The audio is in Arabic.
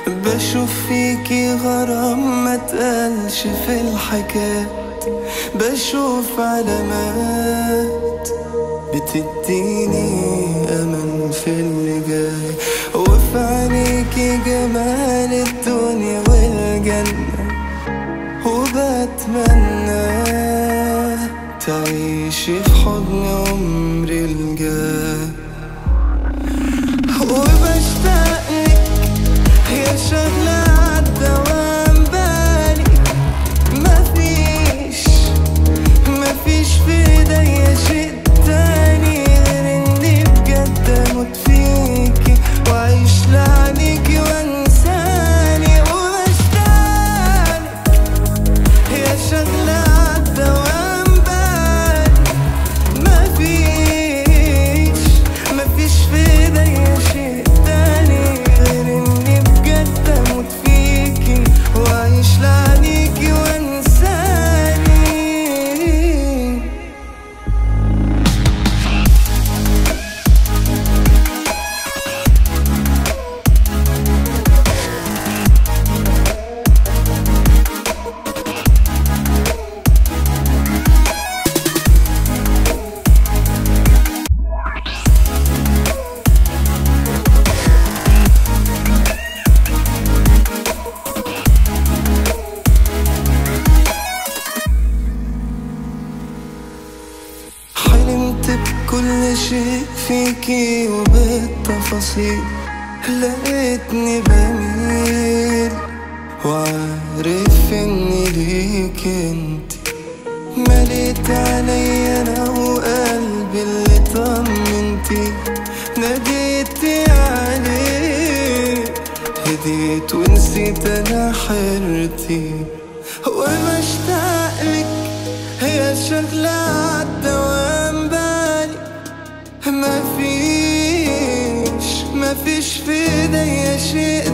بشوف فيكي غرام ما تقالش في الحكايات، بشوف علامات بتديني أمل في اللي جاي، وفي عينيكي جمال الدنيا والجنة، وبتمنى تعيشي في حضن عمري الجاي. وبشتاقلك يا شغلة عالدوام بالي، مفيش في ايديا شيء تاني غير اني بجد اموت فيكي واعيش لعنيكي وانساني. وبشتاقلك يا شغلة عالدوام بالي، مفيش في ايديا شيء تاني غير اني بجد اموت فيكي واعيش لعنيكي وانساني. حلمت بكل شيء فيكي وبالتفاصيل، لقيتني بميل وعارف اني ليك انت، مليت علي انا وقلبي اللي طمنتي، ناديتي عليه هديت ونسيت انا حيرتي. وبشتاقلك هي شغلة عالدوام بالي، مفيش في ايديا شيء